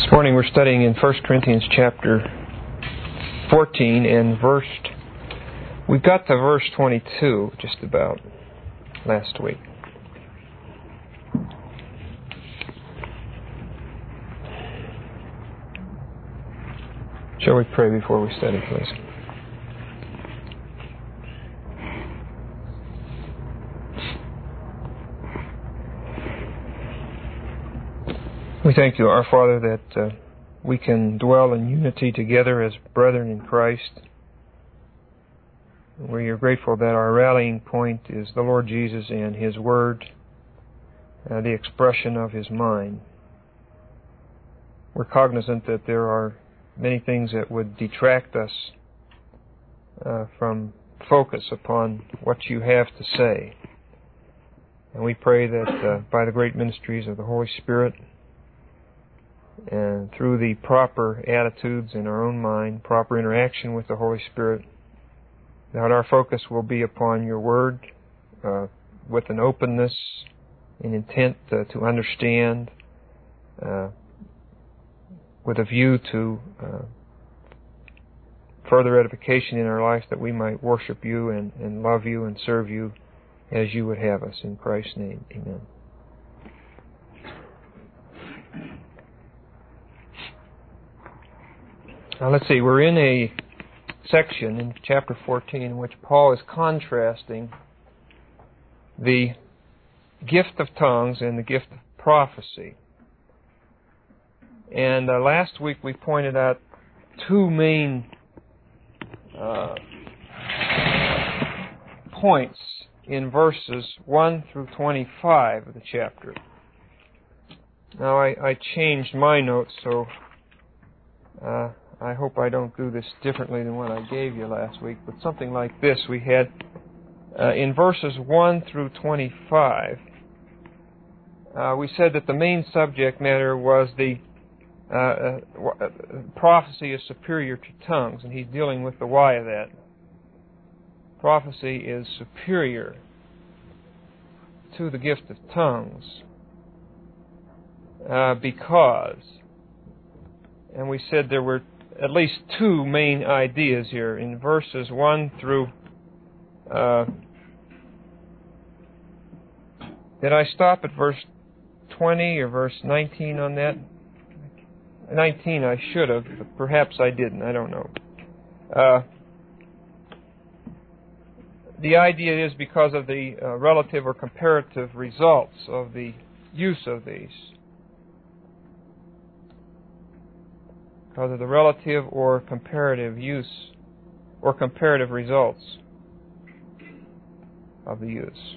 This morning we're studying in 1 Corinthians chapter 14 and we got to verse 22 just about last week. Shall we pray before we study, please? We thank you, our Father, that we can dwell in unity together as brethren in Christ. We are grateful that our rallying point is the Lord Jesus and His Word, the expression of His mind. We're cognizant that there are many things that would detract us from focus upon what you have to say. And we pray that by the great ministries of the Holy Spirit, and through the proper attitudes in our own mind, proper interaction with the Holy Spirit, that our focus will be upon your Word with an openness and intent to understand, with a view to further edification in our lives, that we might worship you and love you and serve you as you would have us. In Christ's name, amen. Now let's see, we're in a section in chapter 14 in which Paul is contrasting the gift of tongues and the gift of prophecy. And last week we pointed out two main points in verses 1 through 25 of the chapter. Now I changed my notes, so I hope I don't do this differently than what I gave you last week, but something like this. We had in verses 1 through 25, we said that the main subject matter was the prophecy is superior to tongues, and he's dealing with the why of that. Prophecy is superior to the gift of tongues because, and we said there were at least two main ideas here in verses 1 through... did I stop at verse 20 or verse 19 on that? 19 I should have, but perhaps I didn't. I don't know. The idea is because of the relative or comparative results of the use of these. Because of the relative or comparative use or comparative results of the use.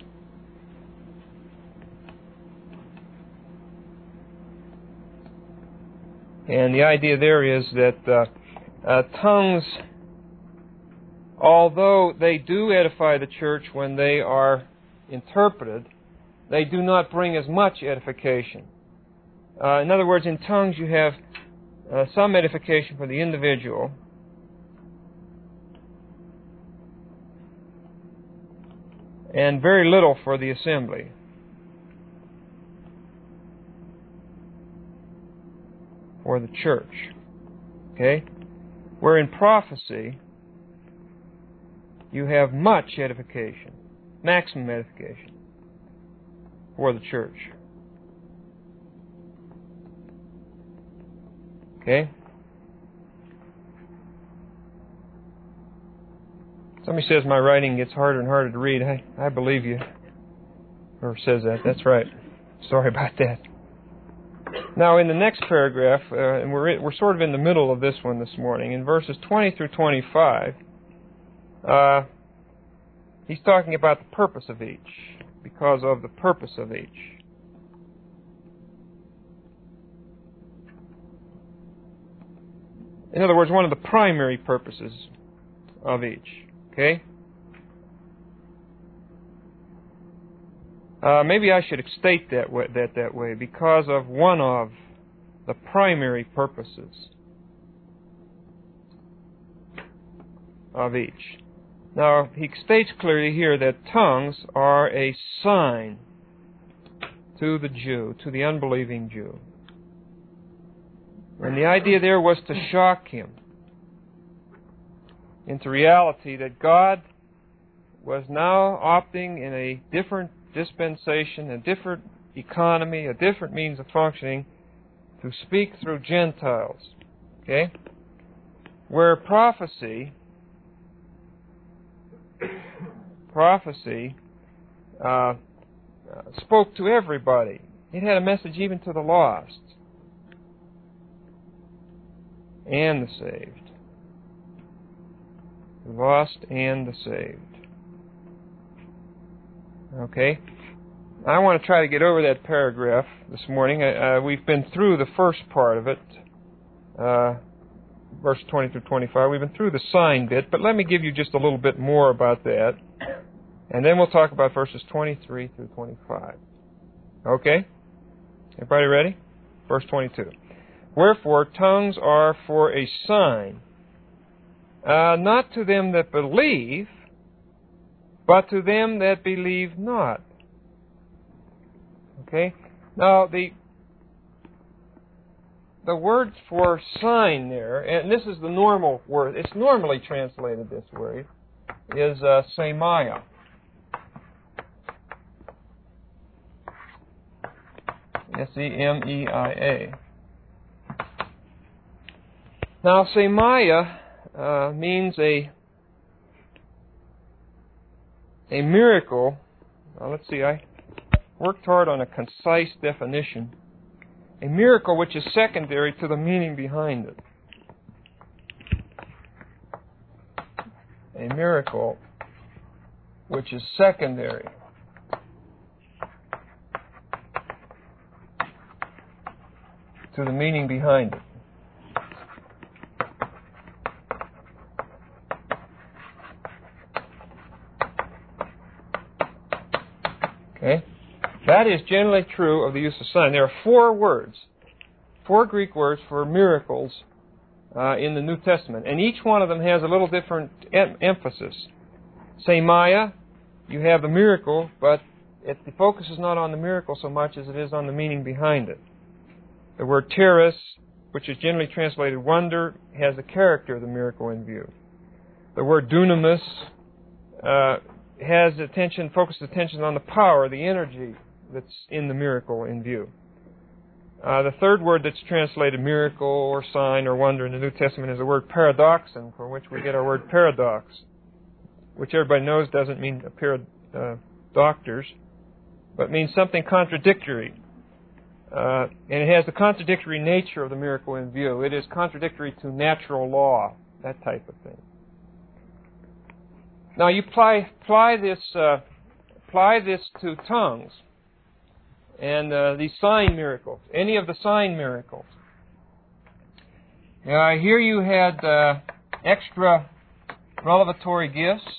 And the idea there is that tongues, although they do edify the church when they are interpreted, they do not bring as much edification. In other words, in tongues you have some edification for the individual, and very little for the assembly. Or the church. Okay? Where in prophecy, you have much edification, maximum edification for the church. Okay? Somebody says my writing gets harder and harder to read. I believe you. Whoever says that, that's right. Sorry about that. Now, in the next paragraph, and we're sort of in the middle of this one this morning, in verses 20 through 25, he's talking about the purpose of each, because of the purpose of each. In other words, one of the primary purposes of each. Okay? Maybe I should state that way, because of one of the primary purposes of each. Now, he states clearly here that tongues are a sign to the Jew, to the unbelieving Jew. And the idea there was to shock him into reality that God was now opting in a different dispensation, a different economy, a different means of functioning to speak through Gentiles. Okay? Where prophecy spoke to everybody. It had a message even to the lost and the saved. The lost and the saved. Okay? I want to try to get over that paragraph this morning. We've been through the first part of it, verse 20 through 25. We've been through the sign bit, but let me give you just a little bit more about that. And then we'll talk about verses 23 through 25. Okay? Everybody ready? Verse 22. Wherefore, tongues are for a sign, not to them that believe, but to them that believe not. Okay? Now, the word for sign there, and this is the normal word, it's normally translated this way, is semia. S-E-M-E-I-A. Now, semia means a miracle. Now, let's see, I worked hard on a concise definition. A miracle which is secondary to the meaning behind it. A miracle which is secondary to the meaning behind it. Okay? That is generally true of the use of sign. There are four Greek words for miracles in the New Testament, and each one of them has a little different emphasis. Semia, you have the miracle, but the focus is not on the miracle so much as it is on the meaning behind it. The word teres, which is generally translated wonder, has the character of the miracle in view. The word dunamis has focused attention on the power, the energy that's in the miracle in view. The third word that's translated miracle or sign or wonder in the New Testament is the word paradoxon, from which we get our word paradox, which everybody knows doesn't mean a pair of doctors, but means something contradictory. And it has the contradictory nature of the miracle in view. It is contradictory to natural law, that type of thing. Now you apply this to tongues and these sign miracles, any of the sign miracles. Here you had extra revelatory gifts.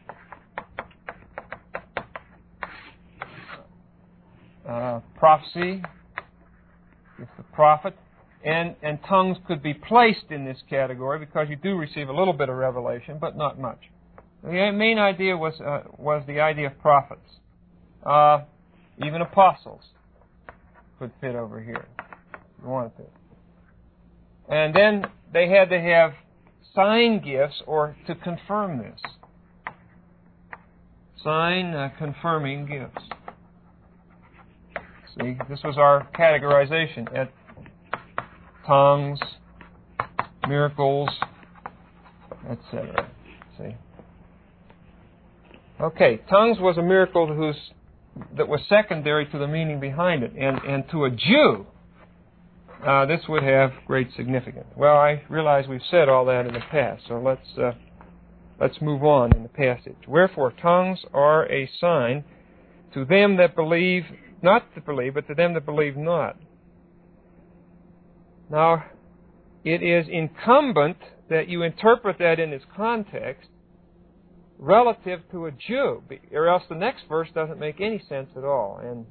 Prophecy, it's the prophet, and tongues could be placed in this category because you do receive a little bit of revelation, but not much. The main idea was the idea of prophets. Even apostles could fit over here if you wanted to. And then they had to have sign gifts or to confirm this. Sign confirming gifts. See, this was our categorization at tongues, miracles, etc. See. Okay, tongues was a miracle that was secondary to the meaning behind it, and to a Jew, this would have great significance. Well, I realize we've said all that in the past, so let's move on in the passage. Wherefore, tongues are a sign to them that believe, not to believe, but to them that believe not. Now, it is incumbent that you interpret that in its context relative to a Jew, or else the next verse doesn't make any sense at all. And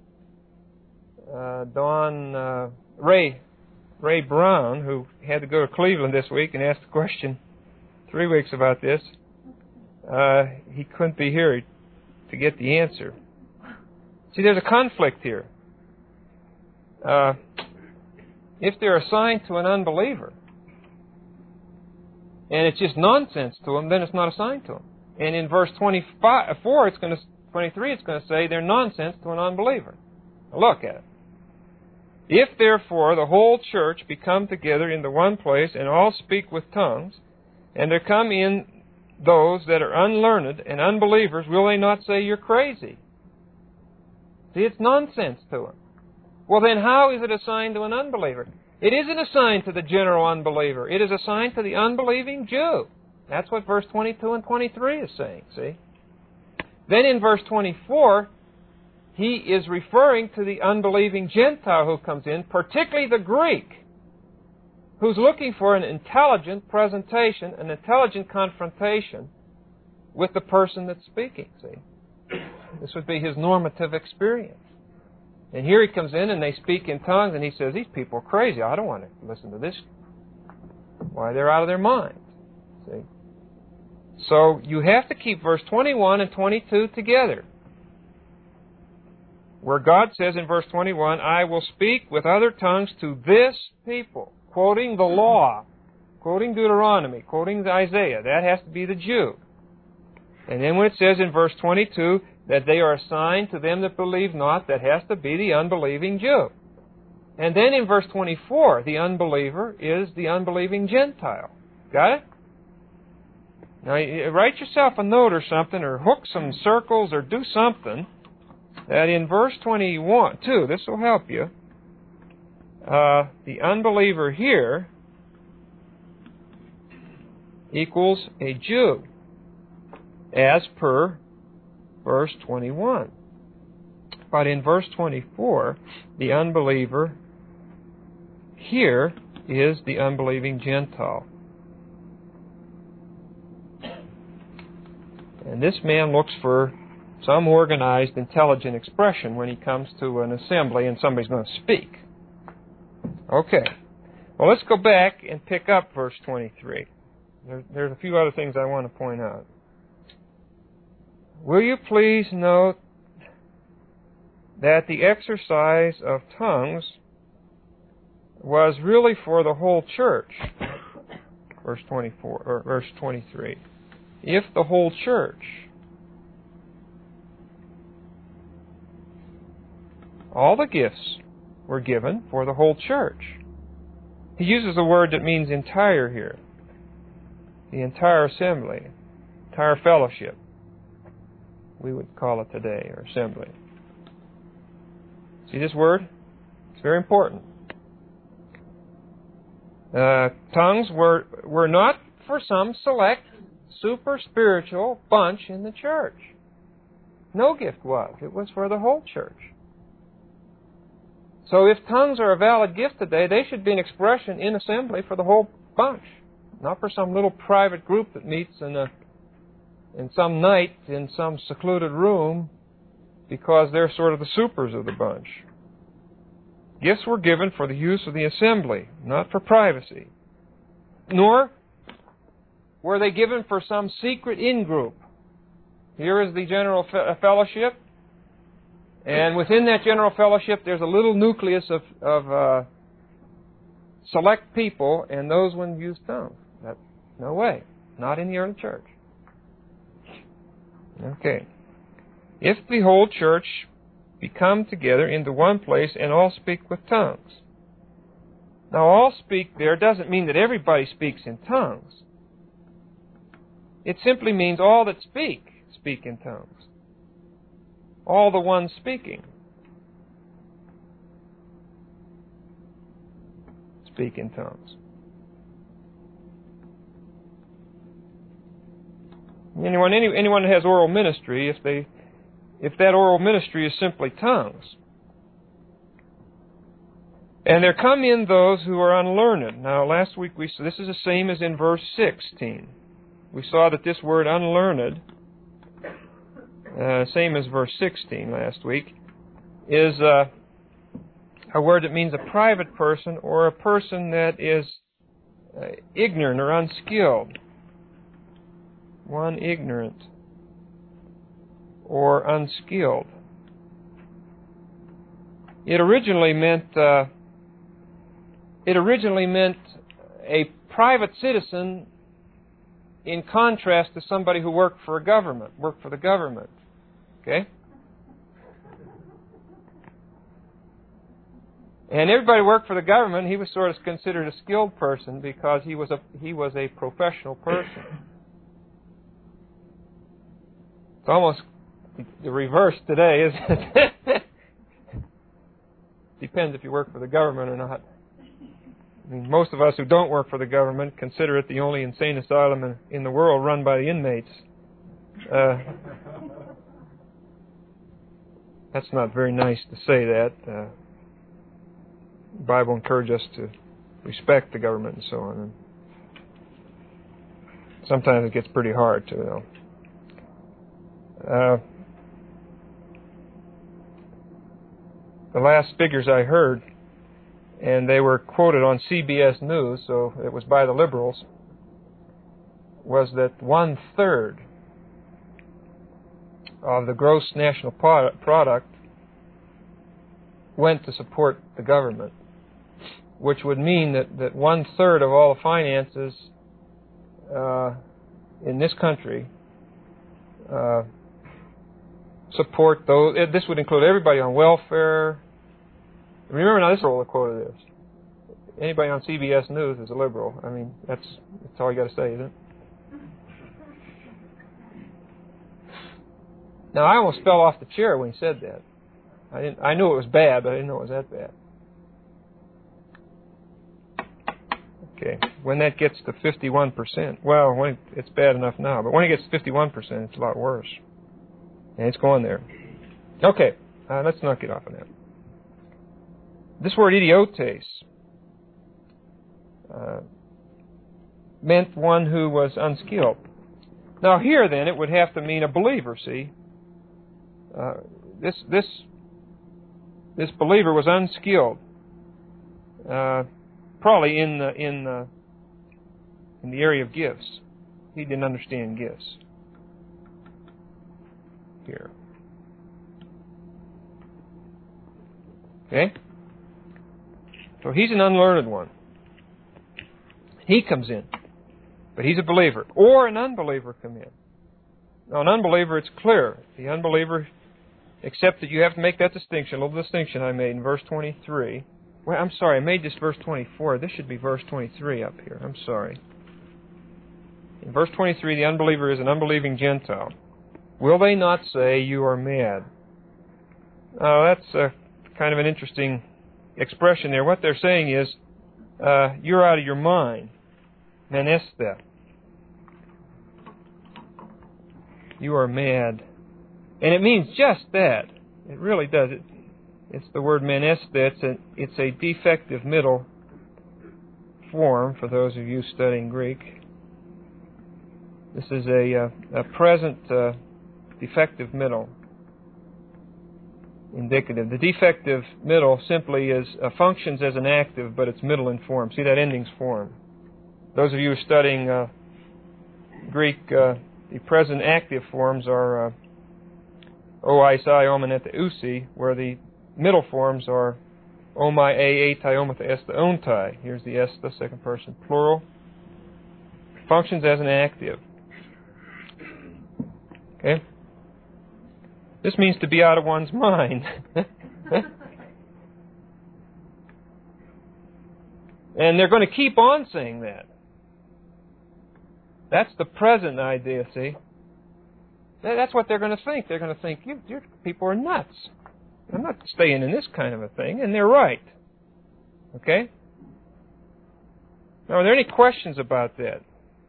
Ray Brown, who had to go to Cleveland this week and asked a question 3 weeks about this, he couldn't be here to get the answer. See, there's a conflict here. If they're assigned to an unbeliever, and it's just nonsense to them, then it's not assigned to them. And in verse 23, it's going to say they're nonsense to an unbeliever. Now look at it. If therefore the whole church be come together into one place, and all speak with tongues, and there come in those that are unlearned and unbelievers, will they not say you're crazy? See, it's nonsense to them. Well, then how is it assigned to an unbeliever? It isn't assigned to the general unbeliever. It is assigned to the unbelieving Jew. That's what verse 22 and 23 is saying, see? Then in verse 24, he is referring to the unbelieving Gentile who comes in, particularly the Greek, who's looking for an intelligent presentation, an intelligent confrontation with the person that's speaking, see? This would be his normative experience. And here he comes in and they speak in tongues and he says, these people are crazy. I don't want to listen to this. Why, they're out of their minds. See? So you have to keep verse 21 and 22 together. Where God says in verse 21, I will speak with other tongues to this people. Quoting the law, quoting Deuteronomy, quoting Isaiah. That has to be the Jew. And then when it says in verse 22 that they are assigned to them that believe not, that has to be the unbelieving Jew. And then in verse 24, the unbeliever is the unbelieving Gentile. Got it? Now, write yourself a note or something, or hook some circles, or do something, that in verse 22, this will help you, the unbeliever here equals a Jew, as per verse 21. But in verse 24, the unbeliever here is the unbelieving Gentile. And this man looks for some organized, intelligent expression when he comes to an assembly and somebody's going to speak. Okay. Well, let's go back and pick up verse 23. There's a few other things I want to point out. Will you please note that the exercise of tongues was really for the whole church? Verse 24 or verse 23. If the whole church, all the gifts were given for the whole church. He uses a word that means entire here. The entire assembly, entire fellowship, we would call it today, or assembly. See this word? It's very important. Tongues were not for some select, super spiritual bunch in the church. No gift was. It was for the whole church. So if tongues are a valid gift today, they should be an expression in assembly for the whole bunch, not for some little private group that meets in some night in some secluded room because they're sort of the supers of the bunch. Gifts were given for the use of the assembly, not for privacy. Nor were they given for some secret in-group. Here is the general fellowship, and within that general fellowship there's a little nucleus of select people, and those ones use tongues. No way. Not in the early church. Okay. If the whole church be come together into one place and all speak with tongues. Now, all speak there doesn't mean that everybody speaks in tongues. It simply means all that speak in tongues. All the ones speaking speak in tongues. Anyone that has oral ministry, if that oral ministry is simply tongues. And there come in those who are unlearned. Now, last week we saw this is the same as in verse 16. We saw that this word unlearned, same as verse 16 last week, is a word that means a private person or a person that is ignorant or unskilled. One ignorant or unskilled. It originally meant it originally meant a private citizen in contrast to somebody who worked for the government. Okay? And everybody worked for the government. He was sort of considered a skilled person because he was a professional person. It's almost the reverse today, isn't it? Depends if you work for the government or not. I mean, most of us who don't work for the government consider it the only insane asylum in the world run by the inmates. That's not very nice to say that. The Bible encourages us to respect the government and so on. And sometimes it gets pretty hard to, the last figures I heard, and they were quoted on CBS News, so it was by the liberals, was that 1/3 of the gross national product went to support the government, which would mean that 1/3 of all the finances in this country support those. This would include everybody on welfare. Remember now, this is what the quote is. Anybody on CBS News is a liberal. I mean, that's all you got to say, isn't it? Now, I almost fell off the chair when he said that. I knew it was bad, but I didn't know it was that bad. Okay, when that gets to 51%, well, it's bad enough now, but when it gets to 51%, it's a lot worse. And it's going there. Okay, let's not get off of that. This word idiotes meant one who was unskilled. Now here then, it would have to mean a believer, see? This believer was unskilled, probably in the area of gifts. He didn't understand gifts. Here. Okay? So he's an unlearned one. He comes in, but he's a believer. Or an unbeliever come in. Now, an unbeliever, it's clear. The unbeliever, except that you have to make that distinction, a little distinction I made in verse 23. Well, I'm sorry, I made this verse 24. This should be verse 23 up here. I'm sorry. In verse 23, the unbeliever is an unbelieving Gentile. Will they not say, you are mad? That's kind of an interesting expression there. What they're saying is, you're out of your mind. Menesthe. You are mad. And it means just that. It really does. It's the word menesthe. It's a defective middle form for those of you studying Greek. This is a present defective middle indicative. The defective middle simply functions as an active, but it's middle in form. See that ending's form. Those of you studying Greek, the present active forms are oi, sai, omenete, usi, where the middle forms are omai, a, tai, omata, esta, ontai. Here's the esta, second person plural. Functions as an active. Okay? This means to be out of one's mind. And they're going to keep on saying that. That's the present idea, see? That's what they're going to think. They're going to think, you people are nuts. I'm not staying in this kind of a thing. And they're right. Okay? Now, are there any questions about that?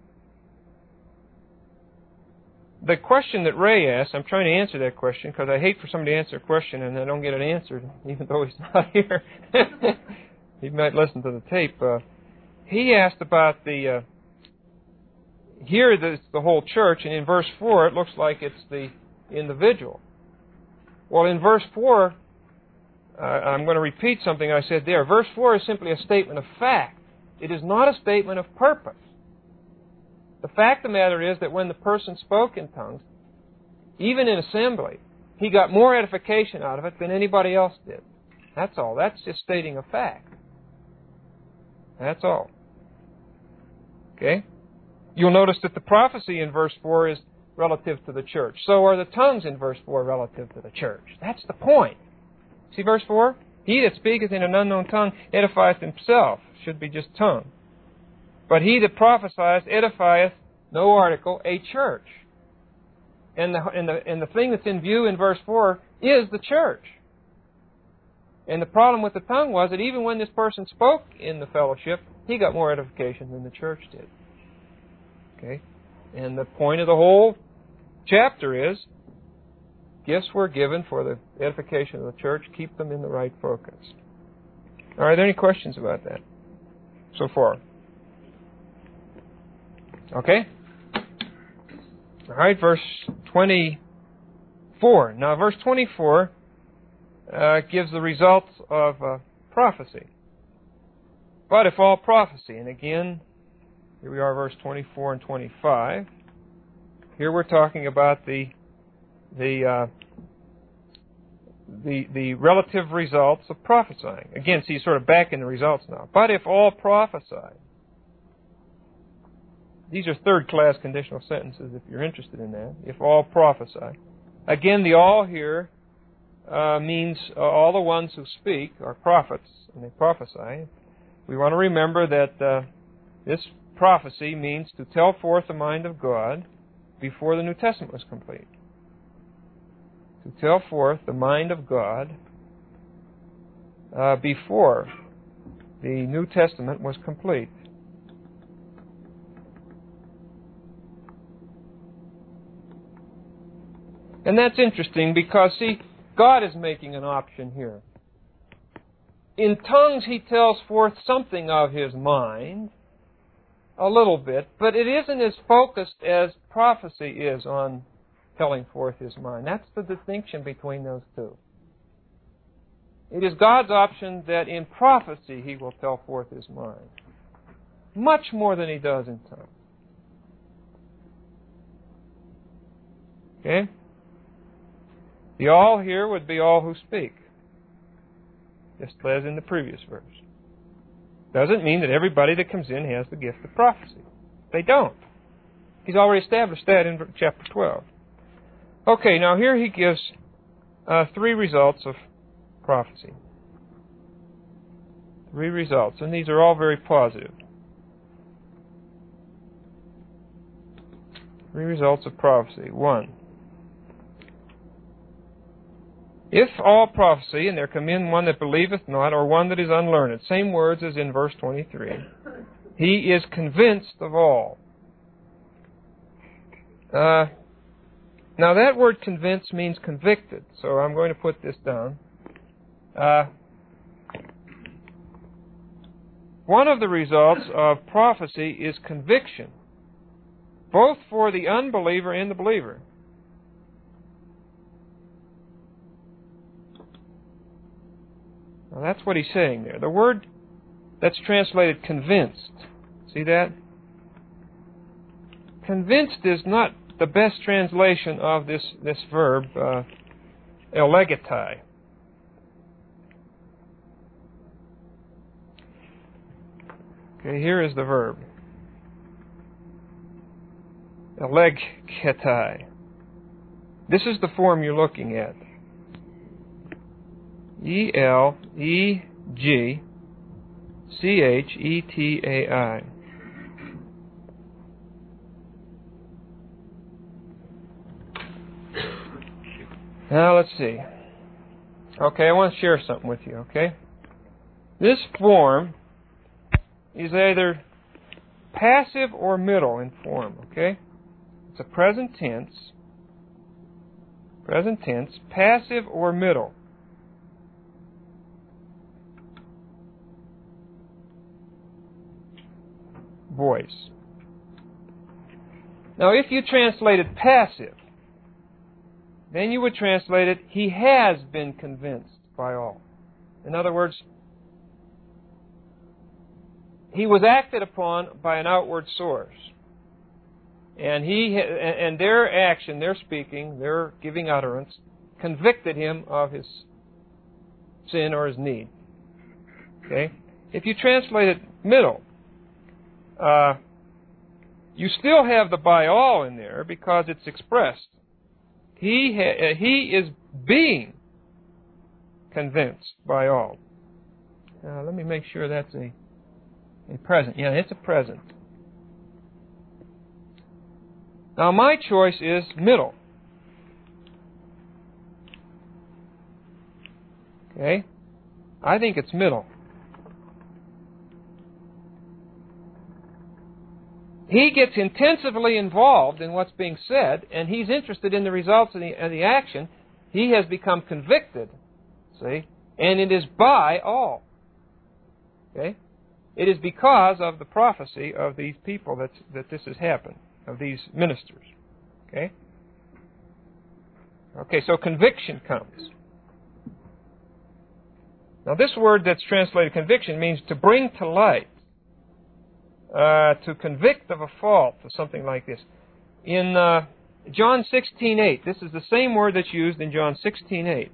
The question that Ray asked, I'm trying to answer that question because I hate for somebody to answer a question and I don't get it answered, even though he's not here. He might listen to the tape. He asked about the... here it's the whole church, and in verse 4 it looks like it's the individual. Well, in verse 4, I'm going to repeat something I said there. Verse 4 is simply a statement of fact. It is not a statement of purpose. The fact of the matter is that when the person spoke in tongues, even in assembly, he got more edification out of it than anybody else did. That's all. That's just stating a fact. That's all. Okay? You'll notice that the prophecy in verse 4 is relative to the church. So are the tongues in verse 4 relative to the church. That's the point. See verse 4? He that speaketh in an unknown tongue edifieth himself. Should be just tongue. But he that prophesieth edifieth, no article, a church. And the thing that's in view in verse 4 is the church. And the problem with the tongue was that even when this person spoke in the fellowship, he got more edification than the church did. Okay? And the point of the whole chapter is, gifts were given for the edification of the church. Keep them in the right focus. Are there any questions about that so far? Okay? All right, verse 24. Now, verse 24 gives the results of prophecy. But if all prophecy, and again, here we are, verse 24 and 25. Here we're talking about the relative results of prophesying. Again, see, sort of back in the results now. But if all prophesy. These are third-class conditional sentences if you're interested in that. If all prophesy. Again, the all here means all the ones who speak are prophets, and they prophesy. We want to remember that this prophecy means to tell forth the mind of God before the New Testament was complete. To tell forth the mind of God before the New Testament was complete. And that's interesting because, see, God is making an option here. In tongues, He tells forth something of His mind, a little bit, but it isn't as focused as prophecy is on telling forth His mind. That's the distinction between those two. It is God's option that in prophecy He will tell forth His mind, much more than He does in tongues. Okay? The all here would be all who speak, just as in the previous verse. Doesn't mean that everybody that comes in has the gift of prophecy. They don't. He's already established that in chapter 12. Okay, now here he gives three results of prophecy. Three results, and these are all very positive. Three results of prophecy. 1. If all prophecy, and there come in one that believeth not, or one that is unlearned, same words as in verse 23, he is convinced of all. Now that word convinced means convicted, so I'm going to put this down. One of the results of prophecy is conviction, both for the unbeliever and the believer. Now that's what he's saying there. The word that's translated convinced, see that? Convinced is not the best translation of this verb, elegetai. Okay, here is the verb. Elegetai. This is the form you're looking at. E-L-E-G-C-H-E-T-A-I. Now, let's see. Okay, I want to share something with you, okay? This form is either passive or middle in form, okay? It's a present tense, passive or middle. Voice. Now, if you translated passive, then you would translate it, he has been convinced by all. In other words, he was acted upon by an outward source. And their action, their speaking, their giving utterance, convicted him of his sin or his need. Okay? If you translate it middle. You still have the by all in there because it's expressed. He is being convinced by all. Let me make sure that's a present. Yeah, it's a present. Now, my choice is middle. Okay? I think it's middle. He gets intensively involved in what's being said, and he's interested in the results of the action. He has become convicted, see? And it is by all. Okay? It is because of the prophecy of these people that this has happened, of these ministers. Okay? Okay, so conviction comes. Now, this word that's translated conviction means to bring to light, to convict of a fault, or something like this. In John 16:8, this is the same word that's used in John 16:8.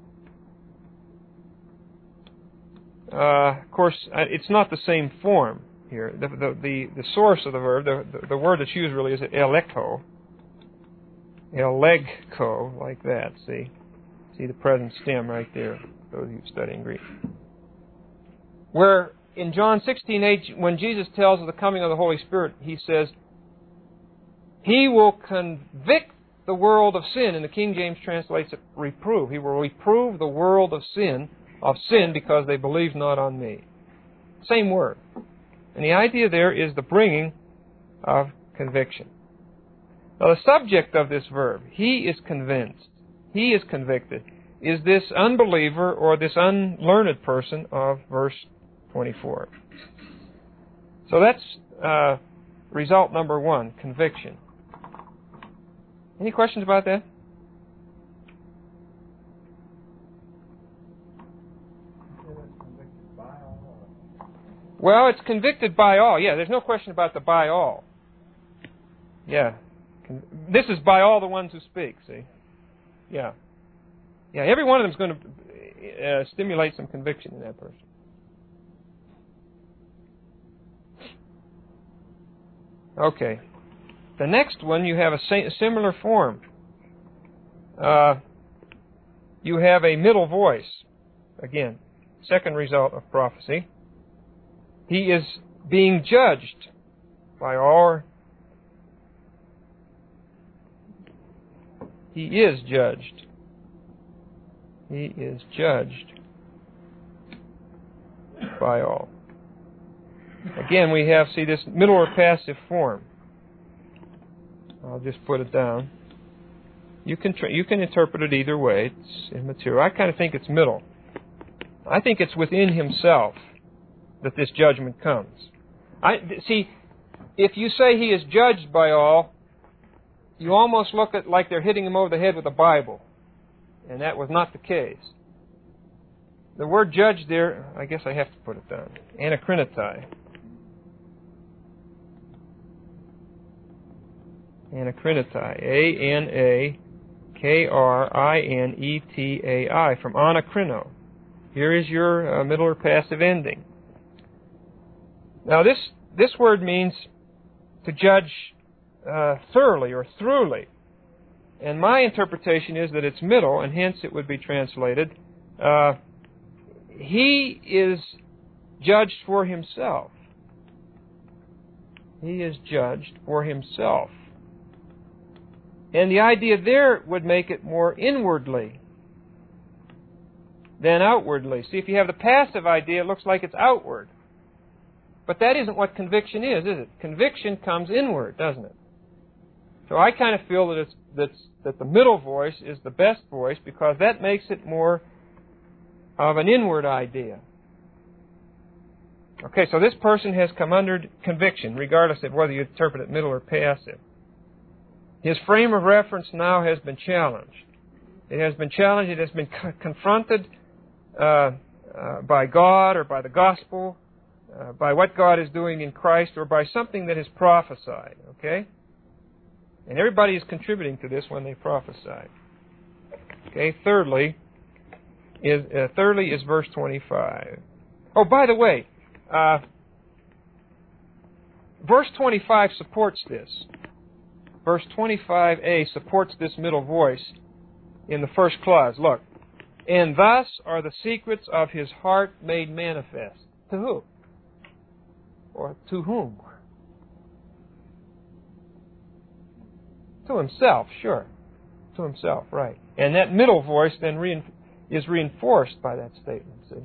Of course, it's not the same form here. The source of the verb, the word that's used really is elegko, like that. See the present stem right there. Those of you studying Greek. Where in John 16:8, when Jesus tells of the coming of the Holy Spirit, he says, He will convict the world of sin, and the King James translates it reprove. He will reprove the world of sin because they believe not on me. Same word. And the idea there is the bringing of conviction. Now, the subject of this verb, he is convinced, he is convicted, is this unbeliever or this unlearned person of verse 24. So that's result number one, conviction. Any questions about that? Well, it's convicted by all. Yeah, there's no question about the by all. Yeah. This is by all the ones who speak, see? Yeah. Yeah, every one of them is going to stimulate some conviction in that person. Okay. The next one, you have a similar form. You have a middle voice. Again, second result of prophecy. He is being judged by all. He is judged. He is judged by all. Again, we have, see, this middle or passive form. I'll just put it down. You can interpret it either way. It's immaterial. I kind of think it's middle. I think it's within himself that this judgment comes. See, if you say he is judged by all, you almost look at like they're hitting him over the head with a Bible. And that was not the case. The word judge there, I guess I have to put it down. Anakrinitai. Anakrinitai. Anakrinitai. From anakrino. Here is your middle or passive ending. Now this word means to judge thoroughly or throughly. And my interpretation is that it's middle, and hence it would be translated, he is judged for himself. He is judged for himself. And the idea there would make it more inwardly than outwardly. See, if you have the passive idea, it looks like it's outward. But that isn't what conviction is it? Conviction comes inward, doesn't it? So I kind of feel that that the middle voice is the best voice because that makes it more of an inward idea. Okay, so this person has come under conviction, regardless of whether you interpret it middle or passive. His frame of reference now has been challenged. It has been challenged. It has been confronted by God or by the gospel, by what God is doing in Christ, or by something that is prophesied. Okay? And everybody is contributing to this when they prophesy. Okay, thirdly is verse 25. Oh, by the way, verse 25 supports this. Verse 25a supports this middle voice in the first clause. Look. And thus are the secrets of his heart made manifest. To who? Or to whom? To himself, sure. To himself, right. And that middle voice then is reinforced by that statement, see?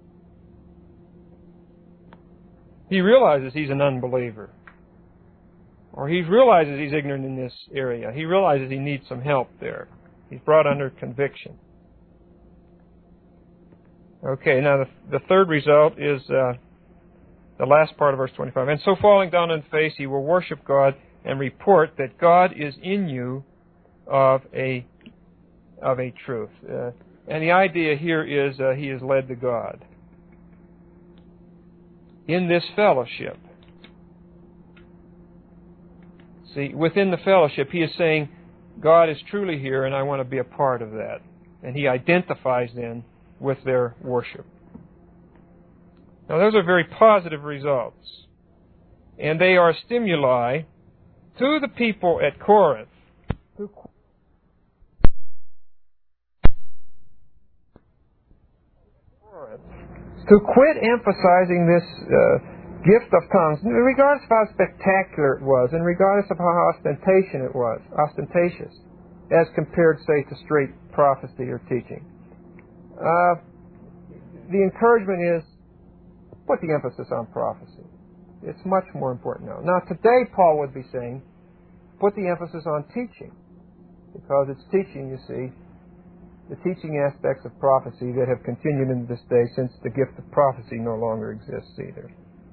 He realizes he's an unbeliever. Or he realizes he's ignorant in this area. He realizes he needs some help there. He's brought under conviction. Okay, now the third result is the last part of verse 25. And so falling down on his face, he will worship God and report that God is in you of a truth. And the idea here is he is led to God. In this fellowship. See, within the fellowship, he is saying, God is truly here and I want to be a part of that. And he identifies then with their worship. Now those are very positive results. And they are stimuli to the people at Corinth to quit emphasizing this gift of tongues, regardless of how spectacular it was, and regardless of how ostentatious, as compared, say, to straight prophecy or teaching. The encouragement is put the emphasis on prophecy. It's much more important now. Now, today, Paul would be saying, put the emphasis on teaching, because it's teaching, you see, the teaching aspects of prophecy that have continued into this day since the gift of prophecy no longer exists either.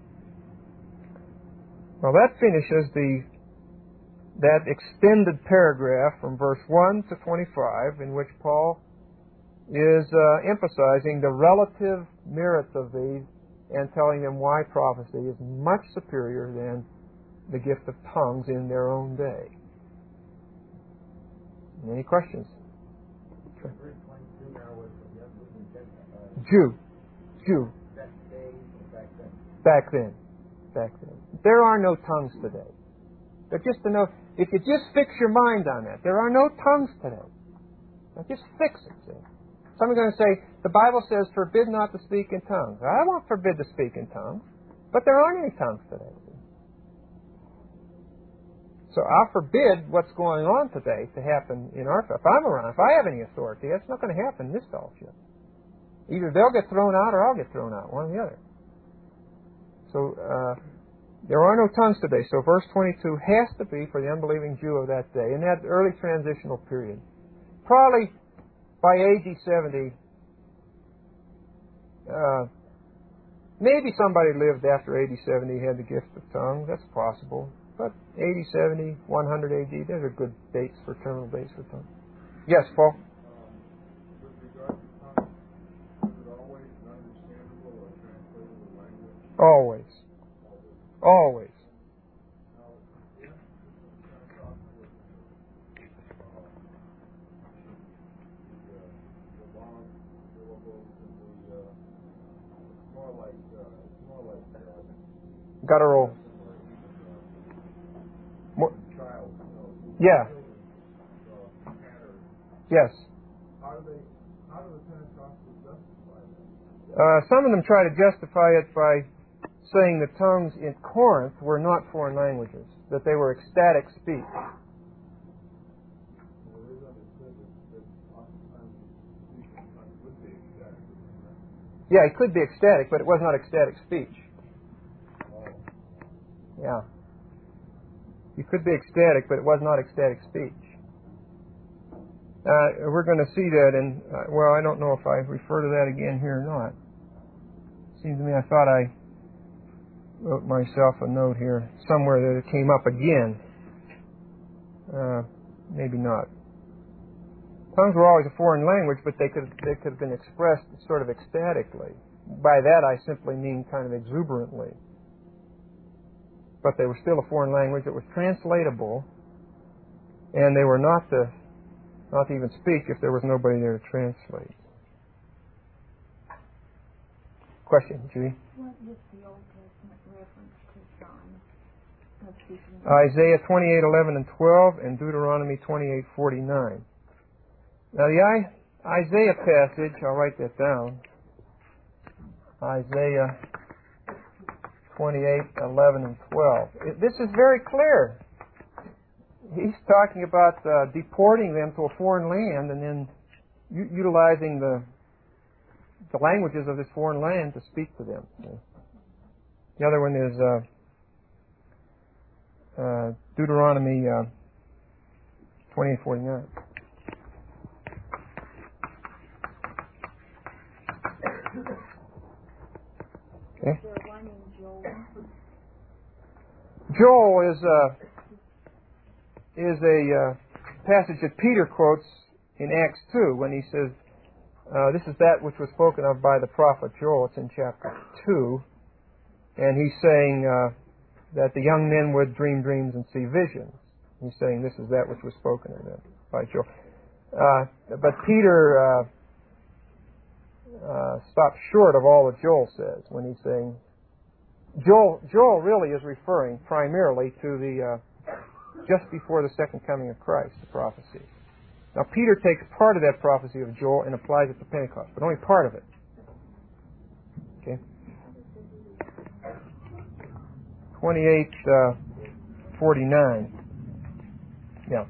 Well, that finishes that extended paragraph from verse 1 to 25 in which Paul is emphasizing the relative merits of these and telling them why prophecy is much superior than the gift of tongues in their own day. Any questions? Jew. Back then. There are no tongues today. But just to know, if you just fix your mind on that, there are no tongues today. Now just fix it, see. Some are going to say, the Bible says, forbid not to speak in tongues. I won't forbid to speak in tongues, but there aren't any tongues today. See? So I'll forbid what's going on today to happen in our fellowship. If I'm around, if I have any authority, that's not going to happen in this fellowship. Either they'll get thrown out or I'll get thrown out, one or the other. So there are no tongues today. So verse 22 has to be for the unbelieving Jew of that day, in that early transitional period. Probably by AD 70, maybe somebody lived after AD 70 had the gift of tongues. That's possible. But 80, 70, 100 AD, those are good dates for terminal dates for tongues. Yes, Paul? With regard to tongues, is it always an understandable or translatable language? Always. Now, if I'm talking with the long syllables and it's more like Guttural. child, Yeah. patterns. Yes. How do the Pentecostals justify that? Some of them try to justify it by saying the tongues in Corinth were not foreign languages, that they were ecstatic speech. Well, it is understood that oftentimes speaking tongues would be ecstatic. Yeah, it could be ecstatic, but it was not ecstatic speech. Oh. Yeah. You could be ecstatic, but it was not ecstatic speech. We're going to see that in, well, I don't know if I refer to that again here or not. Seems to me I thought I wrote myself a note here somewhere that it came up again. Maybe not. Tongues were always a foreign language, but they could have been expressed sort of ecstatically. By that I simply mean kind of exuberantly. But they were still a foreign language. It was translatable, and they were not to even speak if there was nobody there to translate. Question, Judy? What is the Old Testament reference to signs? Isaiah 28:11 and 12, and Deuteronomy 28:49. Now the Isaiah passage, I'll write that down. Isaiah 28:11 and 12. This is very clear. He's talking about deporting them to a foreign land and then utilizing the languages of this foreign land to speak to them. The other one is Deuteronomy 28:49. Okay. Joel is a passage that Peter quotes in Acts 2 when he says, this is that which was spoken of by the prophet Joel. It's in chapter 2. And he's saying that the young men would dream dreams and see visions. He's saying this is that which was spoken of them by Joel. But Peter stops short of all that Joel says when he's saying, Joel really is referring primarily to the just before the second coming of Christ, the prophecy. Now Peter takes part of that prophecy of Joel and applies it to Pentecost, but only part of it. Okay? 28:49. Yeah.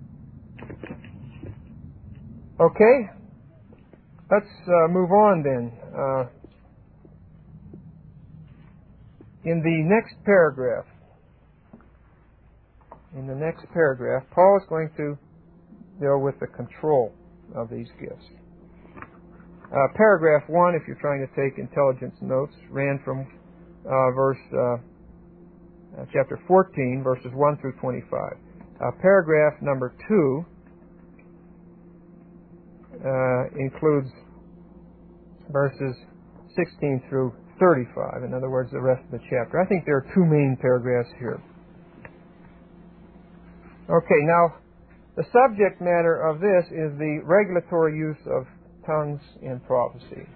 Okay. Let's move on then. In the next paragraph, Paul is going to deal with the control of these gifts. Paragraph 1, if you're trying to take intelligence notes, ran from chapter 14, verses 1 through 25. Paragraph number 2 includes verses 16 through 35. In other words, the rest of the chapter. I think there are two main paragraphs here. Okay, now the subject matter of this is the regulatory use of tongues in prophecy.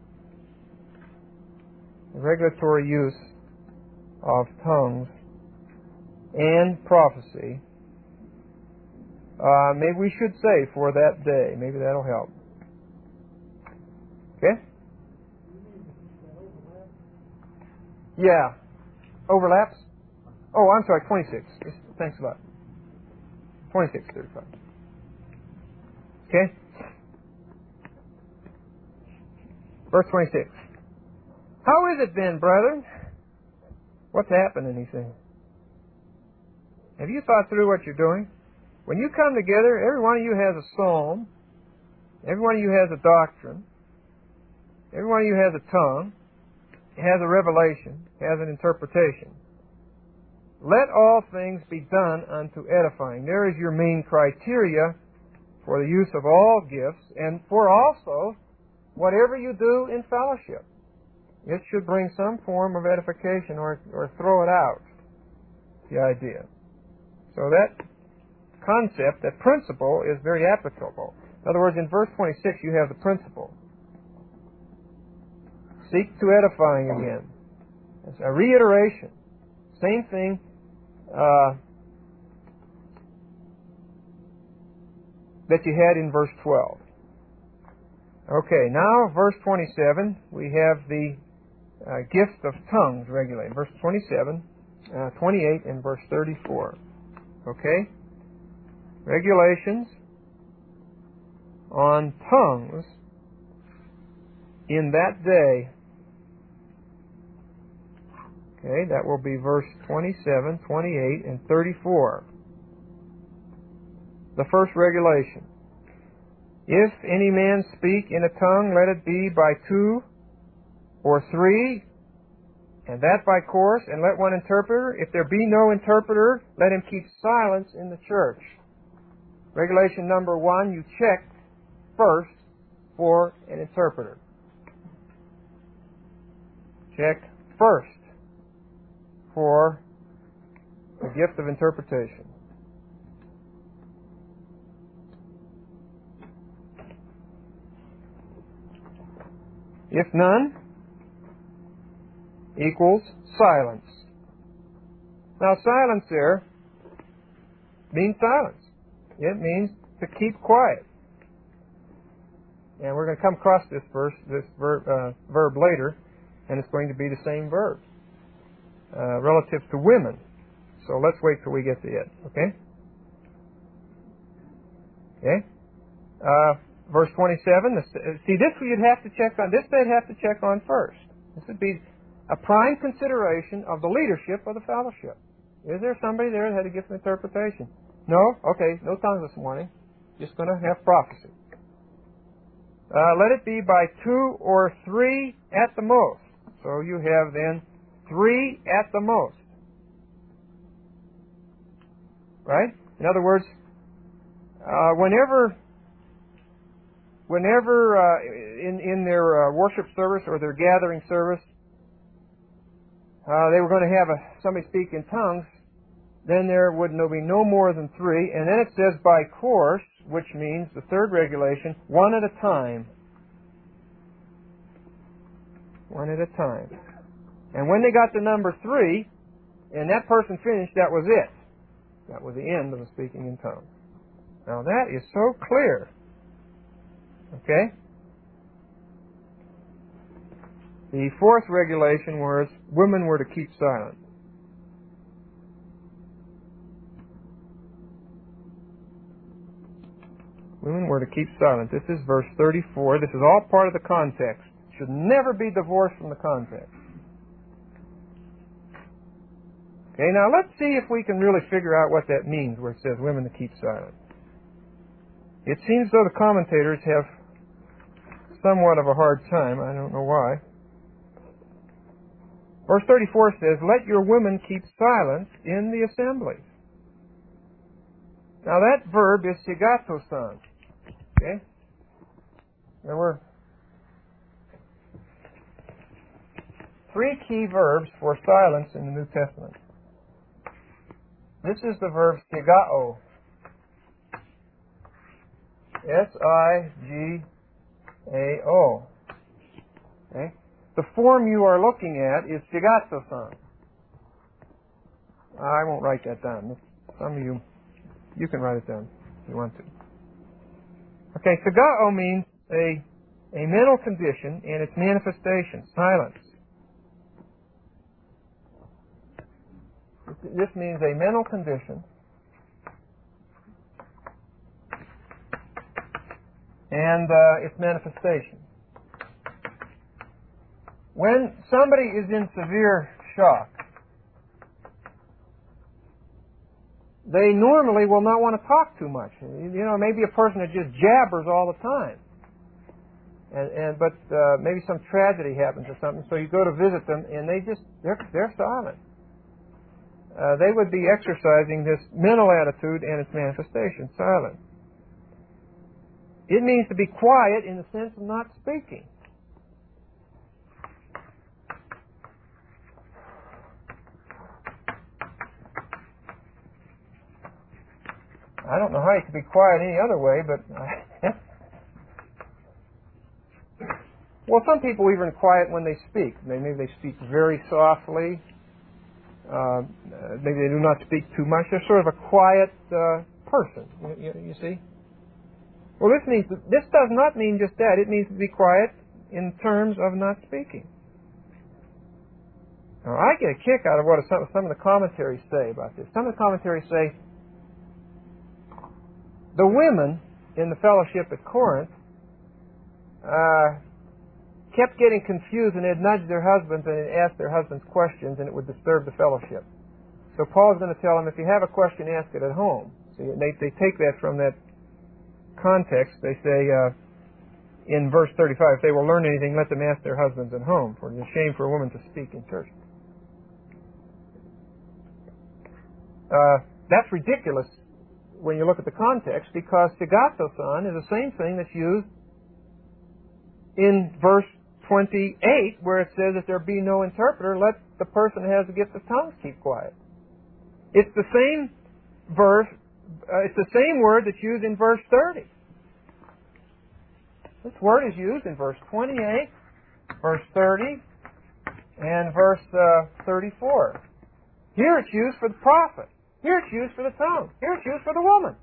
The regulatory use of tongues and prophecy. Maybe we should say for that day. Maybe that'll help. Okay? Yeah. Overlaps? Oh, I'm sorry, 26. Thanks a lot. 26:35. Okay? Verse 26. How is it then, brethren? What's happening, he says? Have you thought through what you're doing? When you come together, every one of you has a psalm. Every one of you has a doctrine. Every one of you has a tongue. Has a revelation. Has an interpretation. Let all things be done unto edifying. There is your main criteria for the use of all gifts, and for also whatever you do in fellowship. It should bring some form of edification or throw it out. The idea. So that concept, that principle, is very applicable. In other words, in verse 26 you have the principle. Seek to edifying again. It's a reiteration. Same thing that you had in verse 12. Okay, now verse 27, we have the gift of tongues regulated. Verse 27, 28, and verse 34. Okay? Regulations on tongues in that day. Okay, that will be verse 27, 28, and 34. The first regulation. If any man speak in a tongue, let it be by 2 or 3, and that by course, and let one interpreter. If there be no interpreter, let him keep silence in the church. Regulation number 1, you check first for an interpreter. Check first for the gift of interpretation. If none, equals silence. Now, silence there means silence. It means to keep quiet. And we're going to come across this verb later, and it's going to be the same verb relative to women. So let's wait till we get to it. Okay? Okay? Verse 27. See, this you'd have to check on. This they'd have to check on first. This would be a prime consideration of the leadership of the fellowship. Is there somebody there that had a gift of interpretation? No? Okay, no tongues this morning. Just going to have prophecy. Let it be by 2 or 3 at the most. So you have then 3 at the most. Right? In other words, whenever in their worship service or their gathering service, they were going to have somebody speak in tongues, then there would be no more than 3. And then it says by course, which means the third regulation, 1 at a time. 1 at a time. And when they got to number 3, and that person finished, that was it. That was the end of the speaking in tongues. Now that is so clear. Okay? The fourth regulation was women were to keep silent. Women were to keep silent. This is verse 34. This is all part of the context. It should never be divorced from the context. Okay, now let's see if we can really figure out what that means where it says women to keep silent. It seems though the commentators have somewhat of a hard time. I don't know why. Verse 34 says, let your women keep silence in the assembly. Now that verb is sigatosan. Okay? There were 3 key verbs for silence in the New Testament. This is the verb sigao. S-I-G-A-O. Okay? The form you are looking at is sigatosan. I won't write that down. Some of you can write it down if you want to. Okay, sigao means a mental condition and its manifestation, silence. This means a mental condition and its manifestation. When somebody is in severe shock, they normally will not want to talk too much. You know, maybe a person that just jabbers all the time. But maybe some tragedy happens or something, so you go to visit them and they're silent. They would be exercising this mental attitude and its manifestation, silent. It means to be quiet in the sense of not speaking. I don't know how you could be quiet any other way, but well, some people even quiet when they speak. Maybe they speak very softly. Maybe they do not speak too much. They're sort of a quiet person. You see? Well, this does not mean just that. It means to be quiet in terms of not speaking. Now, I get a kick out of what some of the commentaries say about this. Some of the commentaries say the women in the fellowship at Corinth kept getting confused, and they'd nudge their husbands and they'd ask their husbands questions, and it would disturb the fellowship. So Paul's going to tell them, if you have a question, ask it at home. So they take that from that context. They say in verse 35, if they will learn anything, let them ask their husbands at home, for it is a shame for a woman to speak in church. That's ridiculous when you look at the context, because sigatosan is the same thing that's used in verse 28, where it says, if there be no interpreter, let the person who has the gift of tongues keep quiet. It's the same verse, it's the same word that's used in verse 30. This word is used in verse 28, verse 30, and verse 34. Here it's used for the prophet. Here it's used for the tongue. Here it's used for the woman.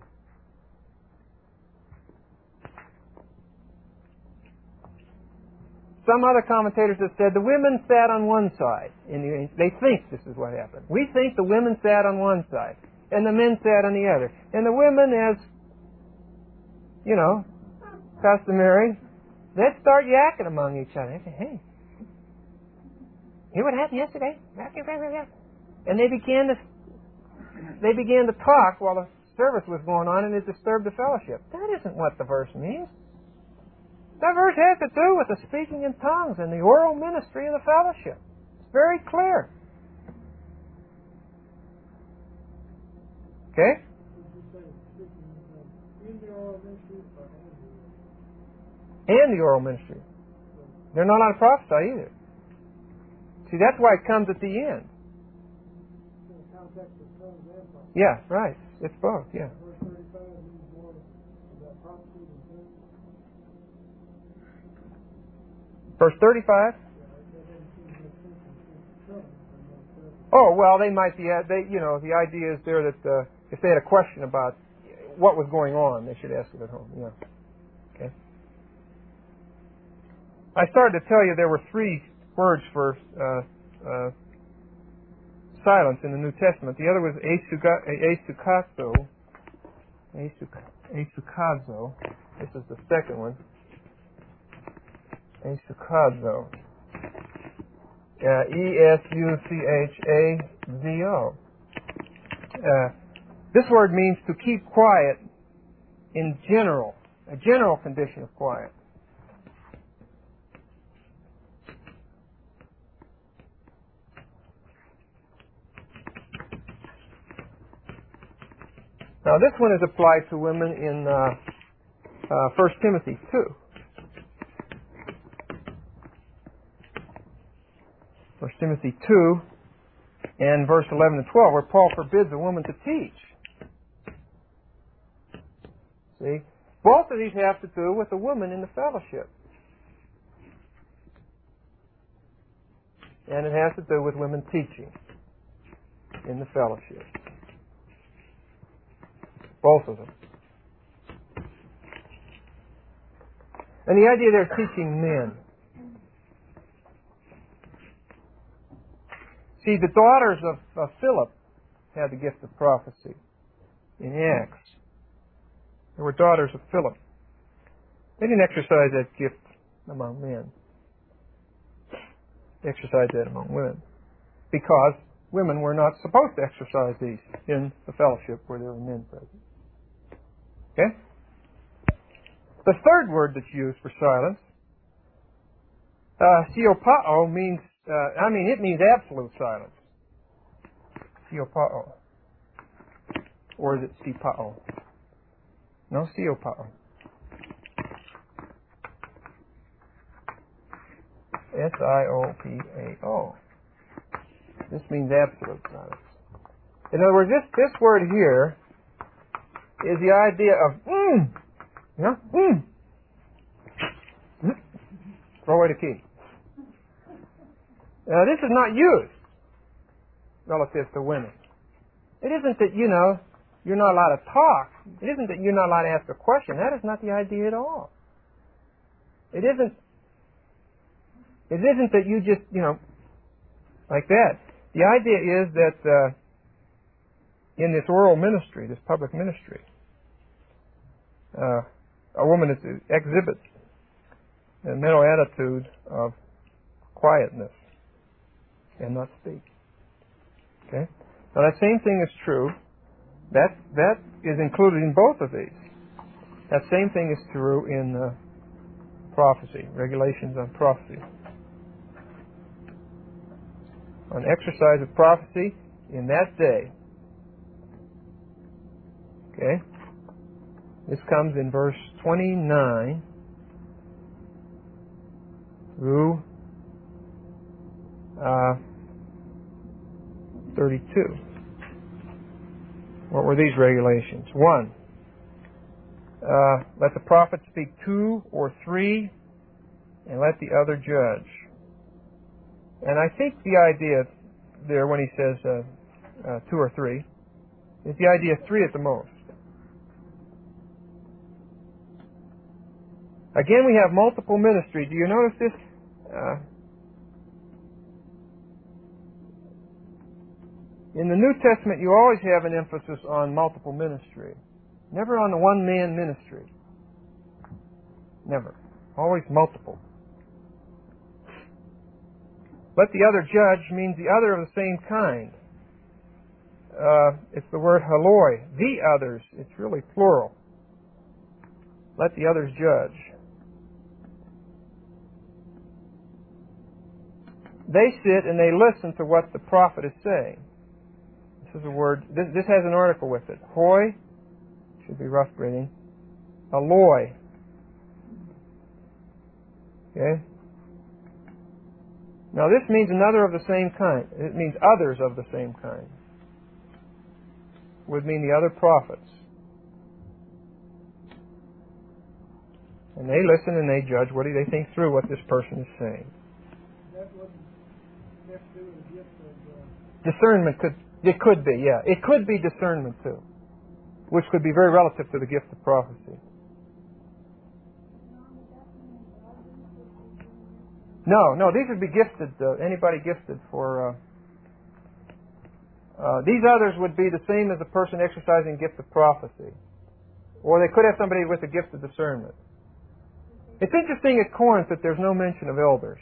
Some other commentators have said the women sat on one side. They think this is what happened. We think the women sat on one side, and the men sat on the other. And the women, as, customary, they'd start yakking among each other. They'd say, hey, hear what happened yesterday? And they began to talk while the service was going on, and it disturbed the fellowship. That isn't what the verse means. That verse has to do with the speaking in tongues and the oral ministry of the fellowship. It's very clear. Okay? And the oral ministry. They're not allowed to prophesy either. See, that's why it comes at the end. Yeah, right. It's both, yeah. Verse 35? Oh, well, they might be, the idea is there that if they had a question about what was going on, they should ask it at home. Yeah. Okay. I started to tell you there were 3 words for silence in the New Testament. The other was asukazo. Asukazo. This is the second one. Asukazo. Esuchazo. This word means to keep quiet in general, a general condition of quiet. Now this one is applied to women in 1 Timothy 2. 1 Timothy 2 and verse 11 and 12, where Paul forbids a woman to teach. See? Both of these have to do with a woman in the fellowship. And it has to do with women teaching in the fellowship. Both of them. And the idea they're teaching men. See, the daughters of Philip had the gift of prophecy in Acts. There were daughters of Philip. They didn't exercise that gift among men. They exercised that among women. Because women were not supposed to exercise these in the fellowship where there were men present. Okay? The third word that's used for silence, siopao, means, it means absolute silence. Siopao. Or is it sipao? No, siopao. S-I-O-P-A-O. This means absolute silence. In other words, this word here is the idea of throw away the key. Now, this is not used relative to women. It isn't that, you're not allowed to talk. It isn't that you're not allowed to ask a question. That is not the idea at all. It isn't that you just, like that. The idea is that in this oral ministry, this public ministry, a woman exhibits a mental attitude of quietness and not speak. Okay? Now that same thing is true. That is included in both of these. That same thing is true in prophecy, regulations on prophecy. On exercise of prophecy in that day. Okay? This comes in verse 29 through 32. What were these regulations? 1. Let the prophet speak 2 or 3, and let the other judge. And I think the idea there when he says 2 or 3. It's the idea of 3 at the most. Again, we have multiple ministry. Do you notice this? In the New Testament, you always have an emphasis on multiple ministry. Never on the one-man ministry. Never. Always multiple. Let the other judge means the other of the same kind. It's the word haloi. The others. It's really plural. Let the others judge. They sit and they listen to what the prophet is saying. This is a word. This has an article with it. Hoi. Should be rough reading. Aloi. Okay? Now this means another of the same kind. It means others of the same kind. Would mean the other prophets. And they listen and they judge. What do they think through what this person is saying? That wouldn't have to do with the gift of... Discernment it could be, yeah. It could be discernment too, which could be very relative to the gift of prophecy. No, these would be gifted, anybody gifted for... these others would be the same as a person exercising gift of prophecy. Or they could have somebody with a gift of discernment. It's interesting at Corinth that there's no mention of elders.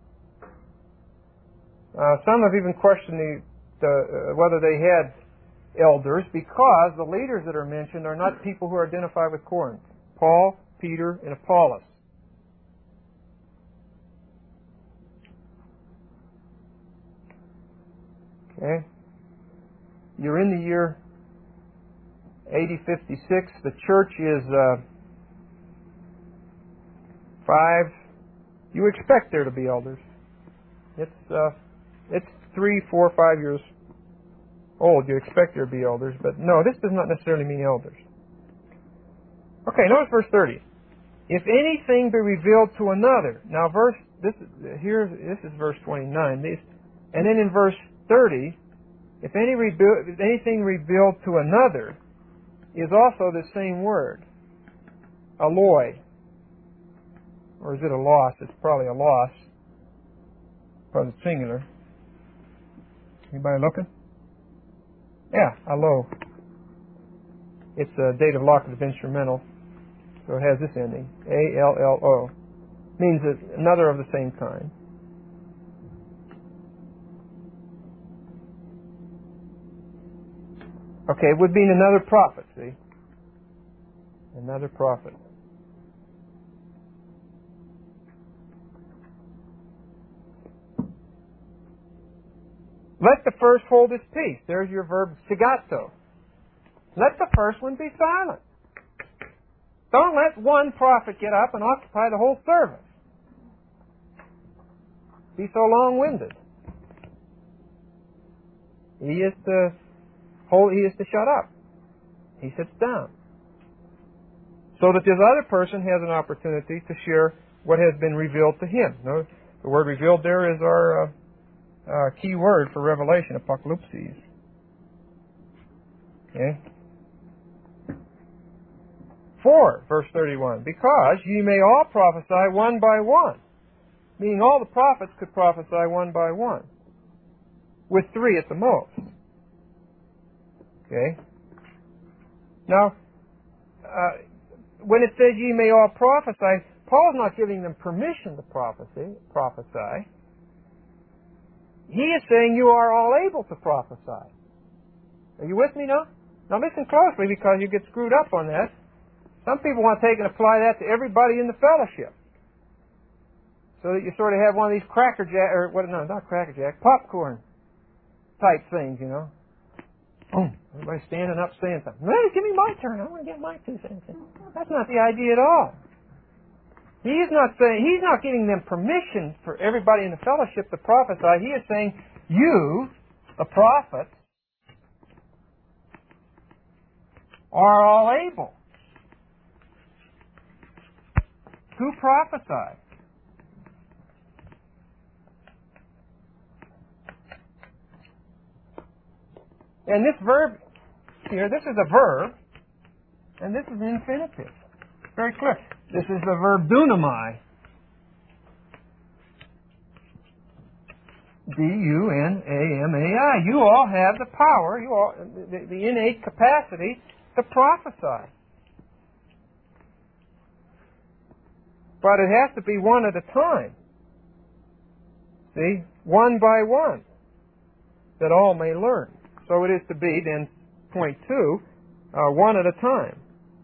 Some have even questioned whether they had elders, because the leaders that are mentioned are not people who are identified with Corinth. Paul, Peter, and Apollos. Okay? You're in the year AD 56. The church is 5. You expect there to be elders. It's 3, 4, 5 years old. You expect there to be elders, but no, this does not necessarily mean elders. Okay, notice verse 30. If anything be revealed to another. Now, this is verse 29. And then in verse 30, if anything revealed to another is also the same word, aloi. Or is it a loss? It's probably a loss, because it's singular. Anybody looking? Yeah, allo. It's a dative locative instrumental, so it has this ending. A-L-L-O. Means another of the same kind. Okay, it would mean another prophet, see? Another prophet. Let the first hold his peace. There's your verb sigato. Let the first one be silent. Don't let one prophet get up and occupy the whole service. Be so long-winded. He is to shut up. He sits down. So that this other person has an opportunity to share what has been revealed to him. Notice the word revealed there is our key word for revelation, apocalypses. Okay? 4, verse 31. Because ye may all prophesy one by one. Meaning all the prophets could prophesy one by one. With 3 at the most. Okay? Now, when it says ye may all prophesy, Paul's not giving them permission to prophesy. He is saying you are all able to prophesy. Are you with me now? Now listen closely, because you get screwed up on that. Some people want to take and apply that to everybody in the fellowship. So that you sort of have one of these popcorn type things, you know. Everybody's standing up saying something. Hey, give me my turn. I want to get my 2 cents in. That's not the idea at all. He's not giving them permission for everybody in the fellowship to prophesy. He is saying, you, the prophets, are all able to prophesy. . 5 And this verb here, this is a verb, and this is an infinitive. Very clear. This is the verb dunamai. D-U-N-A-M-A-I. You all have the power, the innate capacity to prophesy. But it has to be one at a time. See? One by one. That all may learn. So it is to be, then, point 2, one at a time.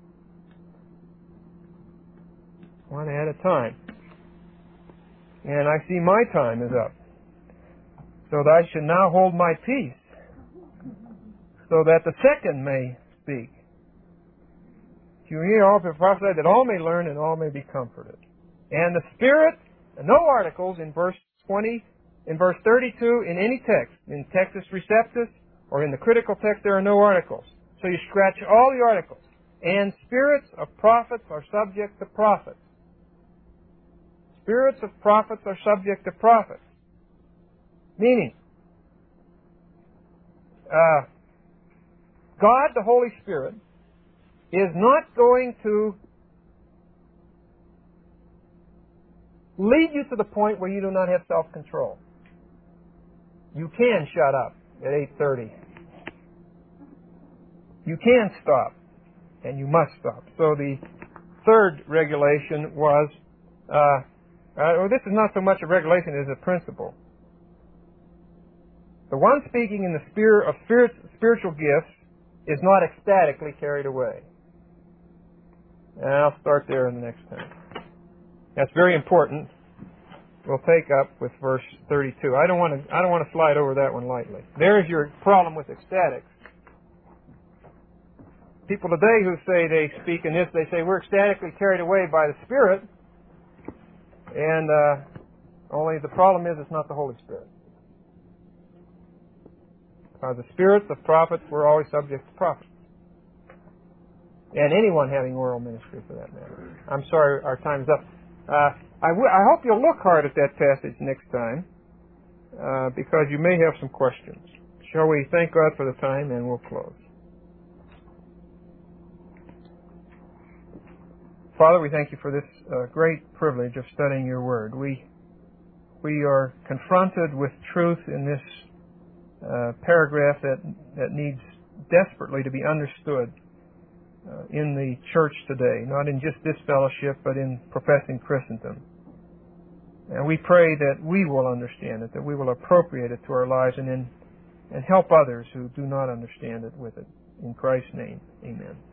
One at a time. And I see my time is up. So that I should now hold my peace, so that the second may speak. You hear all the prophesy, that all may learn and all may be comforted. And the Spirit, no articles in verse 20, in verse 32, in any text, in Textus Receptus, or in the critical text, there are no articles. So you scratch all the articles. And spirits of prophets are subject to prophets. Spirits of prophets are subject to prophets. Meaning, God, the Holy Spirit, is not going to lead you to the point where you do not have self-control. You can shut up at 8:30. You can stop, and you must stop. So the third regulation was, this is not so much a regulation as a principle. The one speaking in the sphere of spiritual gifts is not ecstatically carried away. And I'll start there in the next time. That's very important. We'll take up with verse 32. I don't want to slide over that one lightly. There's your problem with ecstatics. People today who say they speak in this, they say we're ecstatically carried away by the Spirit, and only the problem is it's not the Holy Spirit. The spirits of prophets were always subject to prophets. And anyone having oral ministry, for that matter. I'm sorry, our time's up. I hope you'll look hard at that passage next time, because you may have some questions. Shall we thank God for the time, and we'll close. Father, we thank you for this great privilege of studying your Word. We are confronted with truth in this paragraph that needs desperately to be understood in the church today, not in just this fellowship, but in professing Christendom. And we pray that we will understand it, that we will appropriate it to our lives, and help others who do not understand it with it. In Christ's name, amen.